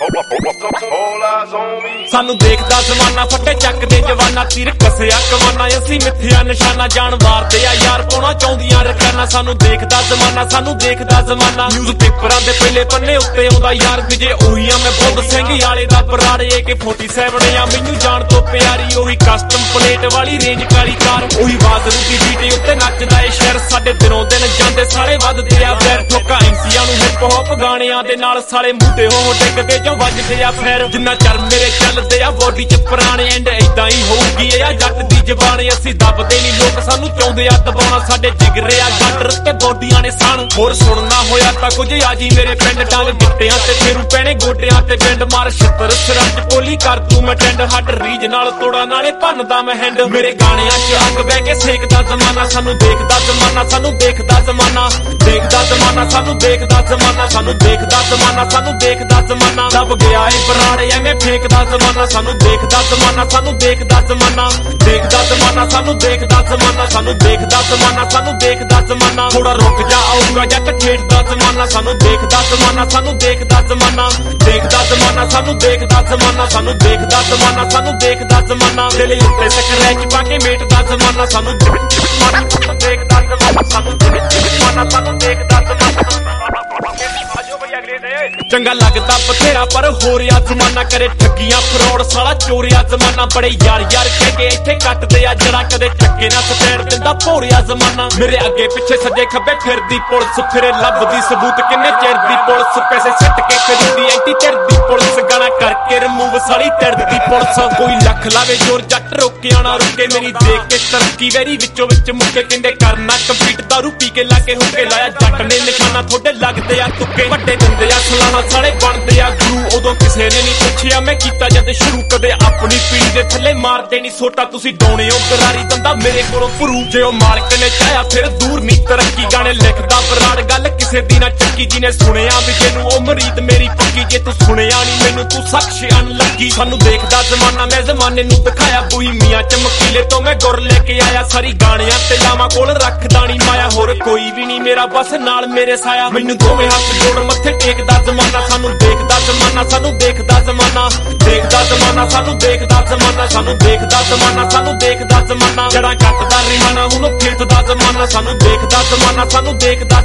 ਸਾਨੂੰ ਦੇਖਦਾ ਜ਼ਮਾਨਾ ਫੱਟੇ ਚੱਕਦੇ ਜਵਾਨਾ ਤੀਰ ਕੱਸਿਆ ਕਮਾਨਾ ਅਸੀਂ ਮਿੱਥਿਆ ਨਿਸ਼ਾਨਾ ਜਾਨ ਵਾਰਦੇ ਆ ਯਾਰ ਪਾਉਣਾ ਚਾਹੁੰਦੀਆਂ ਰਖਾਨਾ ਸਾਨੂੰ ਦੇਖਦਾ ਜ਼ਮਾਨਾ ਨਿਊਜ਼ ਪੇਪਰਾਂ ਦੇ ਪਹਿਲੇ ਪੰਨੇ ਉੱਤੇ ਆਉਂਦਾ ਯਾਰ ਵਿਜੇ ਉਹੀ ਆ ਮੈਂ ਬੁੱਧ ਸਿੰਘ ਵਾਲੇ ਦਾ ਬਰਾੜ AK-47 ਆ ਮੈਨੂੰ ਜਾਣ ਤੋਂ ਪਿਆਰੀ ਉਹੀ ਕਸਟਮ ਪਲੇਟ ਵਾਲੀ ਰੇਂਜ ਕਾਲੀ ਕਾਰ ਉਹੀ ਬਾਜ਼ਰੂ ਦੀ ਬੀਟੇ ਉੱਤੇ ਨੱਚਦਾ ਏ ਸ਼ਹਿਰ ਸਾਡੇ ਦਿਨੋਂ ਦਿਨ ਜਾਂਦੇ ਸਾਰੇ ਵੱਧਦੇ ਆ ਫੇਰ ਠੋਕਾ ਐਮਸੀਆਂ ਨੂੰ ਹਿੱਪ ਹੌਪ ਗਾਣਿਆਂ ਦੇ ਨਾਲ ਸਾਲੇ ਮੂਟੇ ਹੋ ਡਿੱਗਦੇ ਜੋ ਵੱਜਦੇ ਆ ਫੇਰ ਜਿੰਨਾ ਚਰ ਮੇਰੇ ਚੱਲਦੇ ਆ ਬੋਡੀ ਚ ਪੁਰਾਣੇ ਐਂਡ ਏਦਾਂ ਹੀ ਹੋਊਗੀ ਇਹ ਆ ਜੱਟ ਦੀ ਜ਼ਬਾਨ ਅਸੀਂ ਦੱਬਦੇ ਨਹੀਂ ਲੋਕ ਸਾਨੂੰ ਚਾਹੁੰਦੇ ਆ ਦਬਾਉਣਾ ਸਾਡੇ ਜਿਗਰੇ ਆ ਗਾਟਰ ਤੇ ਬੋਡੀਆਂ ਨੇ ਸਾਨ ਹੋਰ ਸੁਣਨਾ ਹੋਇਆ ਤਾਂ ਕੁਝ ਆ ਜੀ ਮੇਰੇ ਪਿੰਡ ਡੰਗ ਗਿੱਟਿਆਂ ਤੇ ਫੇਰੂ ਪੈਣੇ ਗੋਡਿਆਂ ਤੇ ਪਿੰਡ ਮਾਰ ਛਿੱਤਰ ਸਿਰਾਂ ਚ ਪੋਲੀ ਕਰ ਦੂੰ ਮੈਂ ਟੈਂਡ ਹੱਟ ਰੀਜ ਨਾਲ ਤੋੜਾ ਨਾਲੇ ਭੰਨਦਾ ਮੈਂ ਹੈਂਡ ਮੇਰੇ ਗਾਣਿਆਂ ਚ ਅੱਗ ਬਹਿ ਕੇ ਸੇਕਦਾ ਜ਼ਮਾਨਾ ਸਾਨੂੰ ਦੇਖਦਾ ਜ਼ਮਾਨਾ ਸਾਨੂੰ ਦੇਖਦਾ ਜ਼ਮਾਨਾ ਸਾਨੂੰ ਦੇਖਦਾ ਜ਼ਮਾਨਾ ਸਾਨੂੰ ਦੇਖਦਾ ਜ਼ਮਾਨਾ ਲੱਭ ਗਿਆ ਏ ਬਰਾੜੇ ਐਵੇਂ ਫੇਕਦਾ ਜ਼ਮਾਨਾ ਸਾਨੂੰ ਦੇਖਦਾ ਜ਼ਮਾਨਾ ਸਾਨੂੰ ਦੇਖਦਾ ਜ਼ਮਾਨਾ ਸਾਨੂੰ ਦੇਖਦਾ ਜ਼ਮਾਨਾ ਥੋੜਾ ਰੁਕ ਜਾ ਆਊਗਾ ਜੱਟ ਖੇਡਦਾ ਜ਼ਮਾਨਾ ਸਾਨੂੰ ਦੇਖਦਾ ਜ਼ਮਾਨਾ ਸਾਨੂੰ ਦੇਖਦਾ ਜ਼ਮਾਨਾ ਸਾਨੂੰ ਦੇਖਦਾ ਜ਼ਮਾਨਾ ਦਿਲ ਉੱਤੇ ਸਕਰੈਚ ਪਾ ਕੇ ਮੇਟਦਾ ਜ਼ਮਾਨਾ ਸਾਨੂੰ ਦੇਖਦਾ ਜ਼ਮਾਨਾ ਸਾਨੂੰ ਦੇਖਦਾ ਚੰਗਾ ਲੱਗਦਾ ਬਥੇਰਾ ਪਰ ਹੋ ਰਿਹਾ ਜ਼ਮਾਨਾ ਕਰੇ ਠੱਗੀਆਂ ਫਰੋਡ ਸਾਲਾ ਚੋਰਿਆ ਜ਼ਮਾਨਾ ਬੜੇ ਯਾਰ ਕਹਿ ਕੇ ਇੱਥੇ ਕੱਟਦੇ ਆ ਜੜਾ ਕਦੇ ਚੱਕੇ ਨਾ ਸਟੈਂਡ ਦਿੰਦਾ ਭੋਰਿਆ ਜ਼ਮਾਨਾ ਮੇਰੇ ਅੱਗੇ ਪਿੱਛੇ ਸੱਜੇ ਖੱਬੇ ਫਿਰਦੀ ਪੁਲਿਸ ਫਿਰੇ ਲੱਭਦੀ ਸਬੂਤ ਕਿੰਨੇ ਚਿਰ ਦੀ ਪੁਲਿਸ ਪੈਸੇ ਸਿੱਟ ਕੇ ਖਰੀਦੀ ਐਂਟੀ ਚਿਰਦੀ ਪੁਲਿਸ ਗਾਣਾ ਕਰਕੇ ਰਿਮੂਵ ਸਾਲੀ ਤਿਰਦੀ ਪੁਲਿਸ ਕੋਈ ਲੱਖ ਲਾਵੇ ਜੋਰ ਜੱਟ ਰੋਕਿਆ ਨਾ ਰੁਕੇ ਮੇਰੀ ਦੇਖ ਕੇ ਤਰੱਕੀ ਵੈਰੀ ਵਿੱਚੋਂ ਵਿੱਚ ਮੁੱਕੇ ਕਹਿੰਦੇ ਕਰਨਾ ਕੰਪਲੀਟ ਦਾਰੂ ਪੀ ਕੇ ਲਾ ਕੇ ਹੁੱਕੇ ਲਾਇਆ ਜੱਟ ਨੇ ਨਿਸ਼ਾਨਾ ਥੋੜੇ ਲੱਗਦੇ ਆ ਤੁੱਕੇ ਵੱਡੇ ਦਿੰਦੇ ਆ ਸਲਾਣਾ ਸਾਲੇ ਬਣਦੇ ਆ ਗੁਰੂ ਉਦੋਂ ਕਿਸੇ ਨੇ ਨਹੀਂ ਪੁੱਛਿਆ ਮੈਂ ਕੀਤਾ ਜਦ ਸ਼ੁਰੂ ਕਦੇ ਆਪਣੀ ਪੀੜੀ ਦੇ ਥੱਲੇ ਮਾਰਦੇ ਨਹੀਂ ਸੋਟਾ ਤੁਸੀਂ ਡਾਉਣੇ ਹੋ ਗਰਾਰੀ ਦੰਦਾ ਮੇਰੇ ਕੋਲੋਂ ਭਰੂ ਜੇ ਉਹ ਮਾਲਕ ਨੇ ਚਾਹਿਆ ਫਿਰ ਦੂਰ ਨਹੀਂ ਤਰੱਕੀ ਗਾਣੇ ਲਿਖਦਾ ਬਰਾੜ ਗੱਲ ਕਿਸੇ ਦੀ ਨਾ ਚੱਕੀ ਜਿਹਨੇ ਸੁਣਿਆ ਵੀ ਜਿਹਨੂੰ ਉਹ ਮਰੀਦ ਮੇਰੀ ਪੱਕੀ ਜੇ ਤੂੰ ਸੁਣਿਆ ਨਹੀਂ ਮੈਨੂੰ ਤੂੰ ਸਖਸ਼ ਅਨਲੱਗੀ ਸਾਨੂੰ ਦੇਖਦਾ ਜ਼ਮਾਨਾ ਮੈਂ ਜ਼ਮਾਨੇ ਨੂੰ ਦਿਖਾਇਆ ਬੂਈ ਮੀਆਂ ਚਮਕੀਲੇ ਤੋਂ ਮੈਂ ਗੁਰ ਲੈ ਕੇ ਆਇਆ ਸਾਰੀ ਗਾਣਿਆਂ ਤੇ ਲਾਵਾਂ ਕੋਲ ਰੱਖਦਾ ਨਹੀਂ ਮਾਇਆ ਹੋਰ ਕੋਈ ਵੀ ਨਹੀਂ ਮੇਰਾ ਬਸ ਨਾਲ ਮੇਰੇ ਸਾਇਆ ਮੈਨੂੰ ਦੋਵੇਂ ਹੱਥ ਜੋੜ ਮੱਥੇ ਟੇਕਦਾ ਜ਼ਮਾਨਾ ਸਾਨੂੰ ਦੇਖਦਾ ਜ਼ਮਾਨਾ ਸਾਨੂੰ ਦੇਖਦਾ ਜ਼ਮਾਨਾ ਜੜਾਂ ਕੱਟਦਾ ਰਿਹਾਨਾ ਹੁਣ ਖੇਤਦਾ ਜ਼ਮਾਨਾ ਸਾਨੂੰ ਦੇਖਦਾ ਜ਼ਮਾਨਾ ਸਾਨੂੰ ਦੇਖਦਾ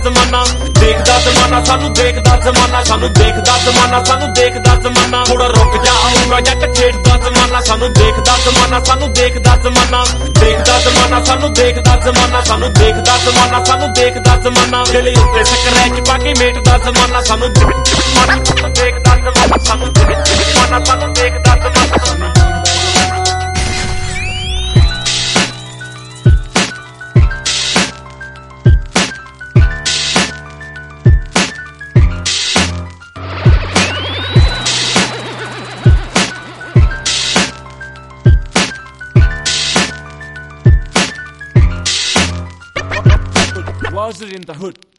ਜ਼ਮਾਨਾ ਥੋੜਾ ਰੁਕ ਜਾ ਆਊਗਾ ਜੱਟ ਖੇਡਦਾ ਜ਼ਮਾਨਾ ਸਾਨੂੰ ਦੇਖਦਾ ਜ਼ਮਾਨਾ ਸਾਨੂੰ ਦੇਖਦਾ ਜ਼ਮਾਨਾ ਦਿਲ ਉੱਤੇ ਸਕਰੈਚ ਪਾ ਕੇ ਮੇਟਦਾ ਜ਼ਮਾਨਾ ਸਾਨੂੰ ਦੇਖਦਾ ਜ਼ਮਾਨਾ ਸਾਨੂੰ ਦੇਖਦਾ ਜ਼ਮਾਨਾ Was it in the hood?